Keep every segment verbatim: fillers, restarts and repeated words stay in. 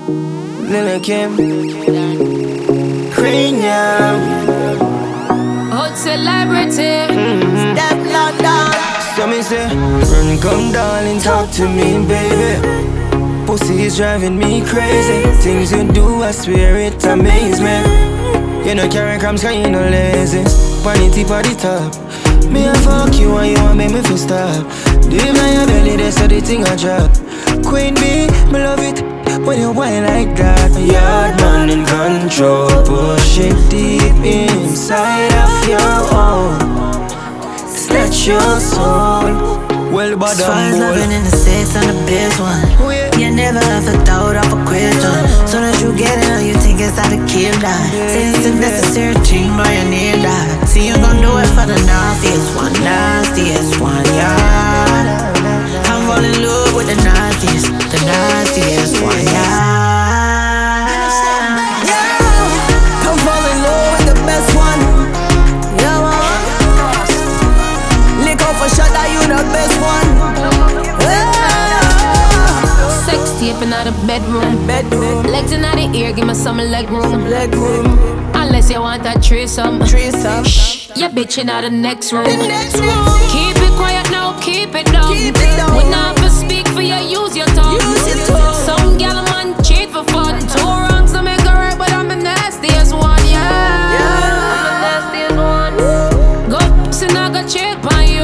Lil' Kim, Premium, Hot celebrity, mm-hmm. Step London. So me say, run, come darling, talk to me, baby. Pussy is driving me crazy. Things you do, I swear it amaze me. You know carry crumbs, cause you no lazy. Panty for the top. Me a fuck you and you want make me feel stop. Deep in your belly, that's how the thing I drop. Queen bee, me love it when you whine like that. Yard man in control, push it deep inside of your own. Snatch your soul. Well, but as far as loving in the sex and the best one, oh, yeah. You never ever thought of a question. Soon as you get it, you think it's how to kill that. Say it's a necessary thing, but you need that. See you gon' do it for the nastiest one, nastiest one, yeah. I'm all in love with the nastiest, the nastiest one, yeah. Yeah, I'm fall in love with the best one, yeah, mama. Lick off a shot that you the best one. Sex taping out the bedroom. Bedroom. Legs in the ear, give me some leg room. Leg room. Unless you want a threesome. Threesome. Shh, you bitchin' out the next room. The next room. Keep it quiet now, keep it down. Keep it down. We not for speak for you, use your tongue. Use your tongue. Some gal man cheat for fun. Two wrongs to make a right, but I'm the nastiest one, yeah. Yeah. I'm the nastiest one. Go pussy, I got cheat on you.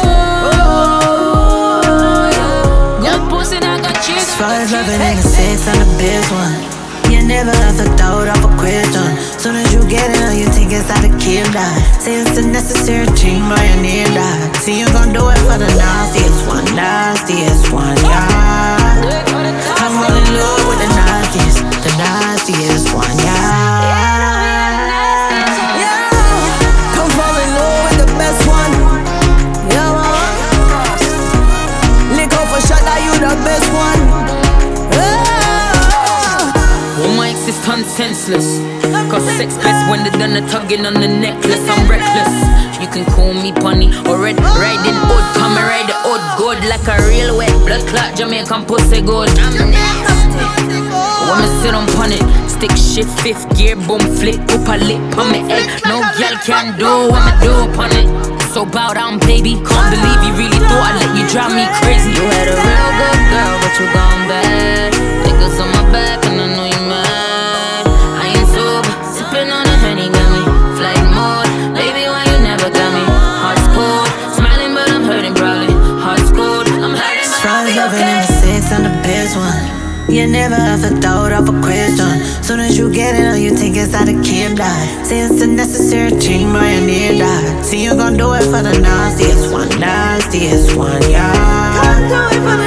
As far as loving in the sex, I'm the best one. You never ever thought of a question. Soon as you get it, you think it's how to kill that. Say it's a necessary thing, but you need that. See you gon' do it for the nastiest one, nastiest one, yeah. I'm all in love with the nastiest, the nastiest one, yeah. Yeah, I'm fall in love with the best one, yeah, mama. Lick off a shot that you the best one. I'm senseless, cause sex best when they done the tugging on the necklace. I'm reckless, you can call me bunny or red. Riding old, come and ride the old good like a real wet blood clot Jamaican pussy good. I'm nasty. When me sit on pon it, stick shit fifth gear, boom flick, up a lip on me head. No girl can do what me do upon it. So bow down, baby. Can't believe you really thought I'd let you drive me crazy. You had a real good girl, but you gone bad. Niggas on my back and I know you mad. On a honey got me, flight mode. Baby, why you never got me? Heart's cold, smiling but I'm hurting probably. Heart's cold, I'm hurting but I'll be loving okay. in the sex, I'm the best one. You never ever thought of a question. Soon as you get it, you think it's how to kill that. Say it's a necessary thing, but you need that. See you gon' do it for the nastiest one, nastiest one, yeah. Come do it for the